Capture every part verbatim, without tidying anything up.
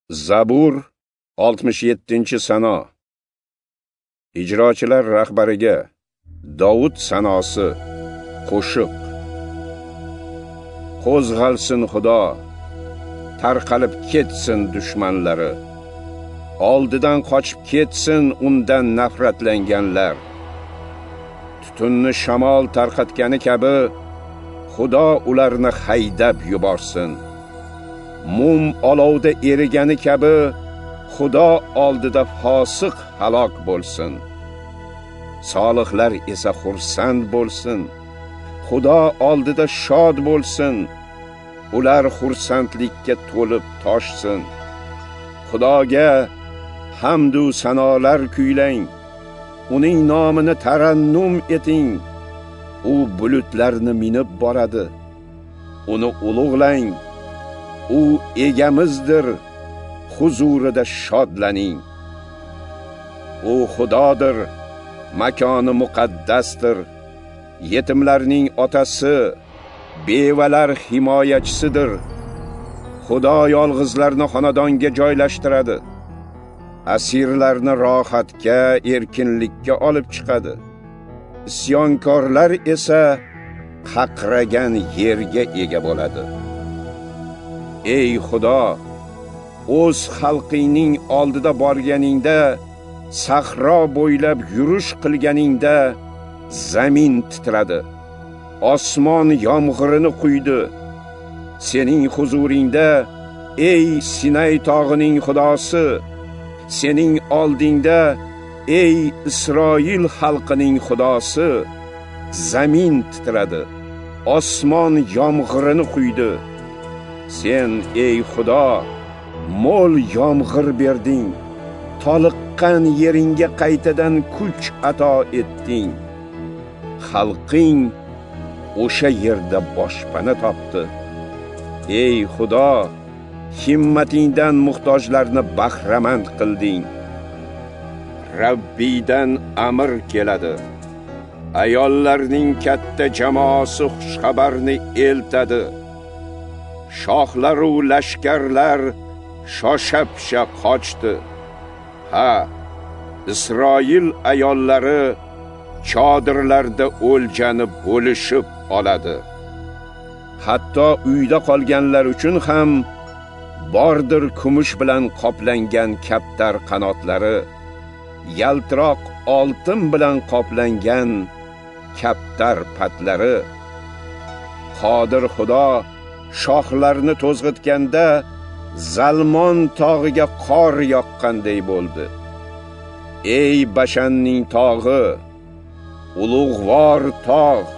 Zabur oltmish yettinchi sano. Ijrochilar rahbariga Davud sanosi qo'shiq. Qo'zg'alsin Xudo, tarqalib ketsin dushmanlari. Oldidan qochib ketsin undan nafratlanganlar. Tutunni shamol tarqatgani kabi Xudo ularni haydab yuborsin. Mum olovda erigani kabi Xudo oldida fosiq halok bo'lsin. Solihlar esa xursand bo'lsin. Xudo oldida shod bo'lsin. Ular xursandlikka to'lib toshsin. Xudoga hamd va sanolar kuylang. Uning nomini tarannum eting. U bulutlarni minib boradi. Uni ulug'lang. U egamizdir. Huzurida shodlaning. U Xudodir, makoni muqaddasdir. Yetimlarning otasi, bevalar himoyachisidir. Xudo yolg'izlarni xonadonga joylashtiradi. Asirlarni rohatga, erkinlikka olib chiqadi. Isyonkorlar esa qaqragan yerga ega bo'ladi. Ey Xudo, o'z xalqingning oldida borganingda, sahro bo'ylab yurish qilganingda zamin titradi. Osmon yomg'irini quydi. Sening huzuringda, ey Sinay tog'ining Xudosi, sening oldingda, ey Isroil xalqining Xudosi, zamin titradi. Osmon yomg'irini quydi. Sen ey Xudo, mo'l yomg'ir berding. Toliqqan yeringga qaytadan kuch ato etding. Xalqing o'sha yerda boshpana topdi. Ey Xudo, himmatingdan muhtojlarni bahramand qilding. Rabbiydan amr keladi. Ayollarning katta jamoasi xushxabarni eltadi. Shohlar u lashkarlar shosha-pisha qochdi. Ha, Isroil ayollari chodirlarda o'ljani bo'lishib oladi. Hatto uyda qolganlar uchun ham bordir kumush bilan qoplangan kaptar qanotlari, yaltiroq oltin bilan qoplangan kaptar patlari. Qodir Xudo shohlarni to'zg'itganda Zalmon tog'iga qor yoqqanday bo'ldi. Ey Bashanning tog'i, ulug'vor tog',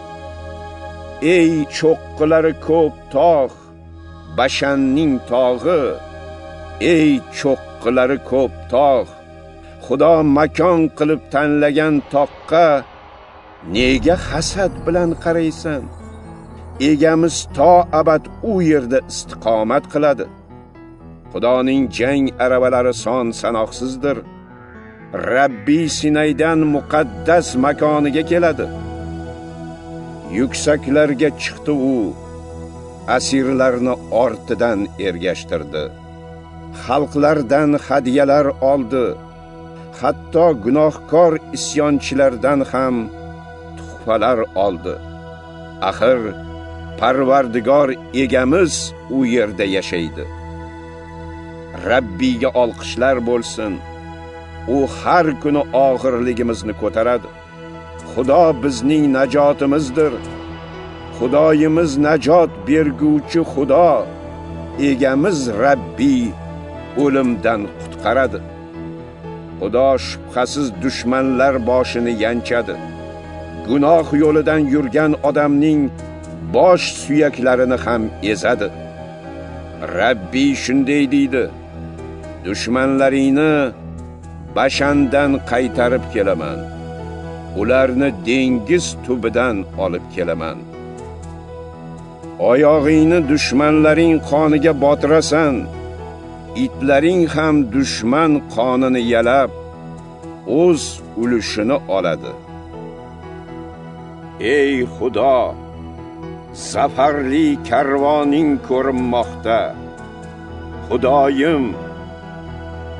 ey cho'qqilari ko'p tog', Bashanning tog'i, ey cho'qqilari ko'p tog', Xudo makon qilib tanlagan toqqa nega hasad bilan qaraysan? Egamiz to abad u yerda istiqomat qiladi. Xudoning jang arabalari son sanoqsizdir. Rabbi Sinaydan muqaddas makoniga keladi. Yuksaklarga chiqdi u, asirlarni ortidan ergashtirdi. Xalqlardan hadiyalar oldi. Hatto gunohkor isyonchilardan ham tuhfalar oldi. Axir Parvardigor egamiz u yerda yashaydi. Rabbiga olqishlar bo'lsin. U har kuni og'irligimizni ko'taradi. Xudo bizning najotimizdir. Xudoyimiz najot berguvchi Xudo. Egamiz Rabbi o'limdan qutqaradi. Xudo shubhasiz dushmanlar boshini yanchadi. Gunoh yo'lidan yurgan odamning bosh suyaklarini ham ezadi. Rabbi shunday deydi: dushmanlaringni Bashandan qaytarib kelaman. Ularni dengiz tubidan olib kelaman. Oyog'ingni dushmanlaring qoniga botirasan. Itlaring ham dushman qonini yalab o'z ulushini oladi. Ey Xudo, zafarli karvoning ko'rinmoqda. Xudoyim,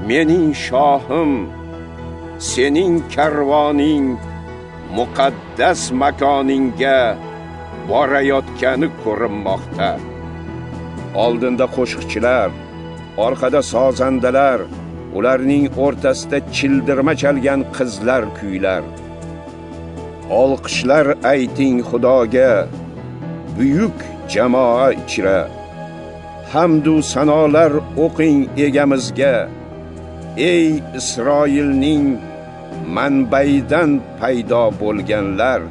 mening shohim, sening karvoning muqaddas makoningga borayotgani ko'rinmoqda. Oldinda qo'shiqchilar, orqada sozandalar, ularning o'rtasida childirma chalgan qizlar kuylar. Olqishlar ayting Xudoga, buyuk jamoa ichra. Hamdu sanolar o'qing egamizga, ey Isroilning manbaidan paydo bo'lganlar.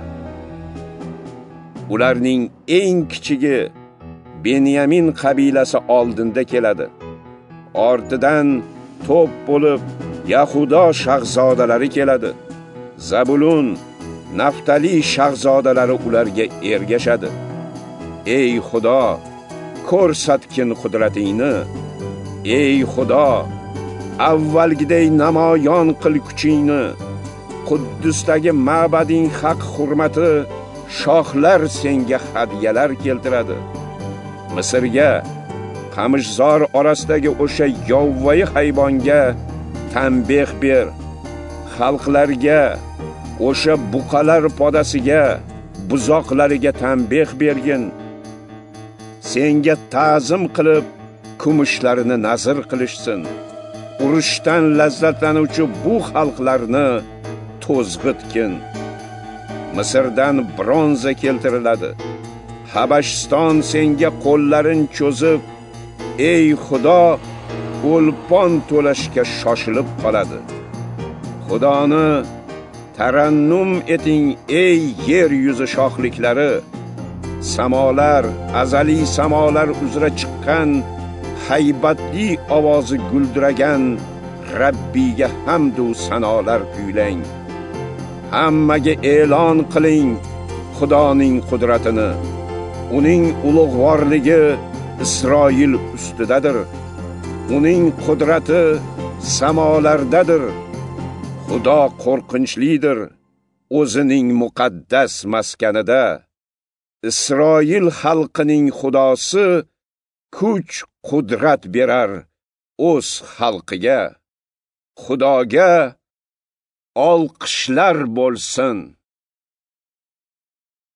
Ularning eng kichigi Benyamin qabilasi oldinda keladi. Ortidan to'p bo'lib Yahudo shahzodalari keladi. Zabulun, Naftali shahzodalari ularga ergashadi. Ey Xudo, ko'rsatgin qudratingni. Ey Xudo, avvalgiday namoyon qil kuchingni. Quddusdagi ma'bading haq hurmati shohlar senga hadiyalar keltiradi. Misrga, qamishzor orasidagi o'sha yovvoyi hayvonga tanbeh ber. Xalqlarga, o'sha buqalar podasiga, buzoqlariga tanbeh bergin. Senga ta'zim qilib, kumushlarini nazr qilishsin. Urushdan lazzatlanuvchi bu xalqlarni to'zg'itgin. Misrdan bronza keltiriladi. Habashiston senga qo'llarin cho'zib, ey Xudo, o'lpon to'lashga shoshilib qoladi. Xudoni tarannum eting, ey yer yuzi shohliklari. Samolar, azali samolar uzra chiqqan haybatli ovozi guldiragan Rabbiga hamdu sanolar kuylang. Hammaga e'lon qiling Xudoning qudratini. Uning ulug'vorligi Isroil ustidadir. Uning qudrati samolardadir. Xudo qo'rqinchlidir o'zining muqaddas maskanida. Isroil xalqining Xudosi kuch qudrat berar o'z xalqiga. Xudoga olqishlar bo'lsin.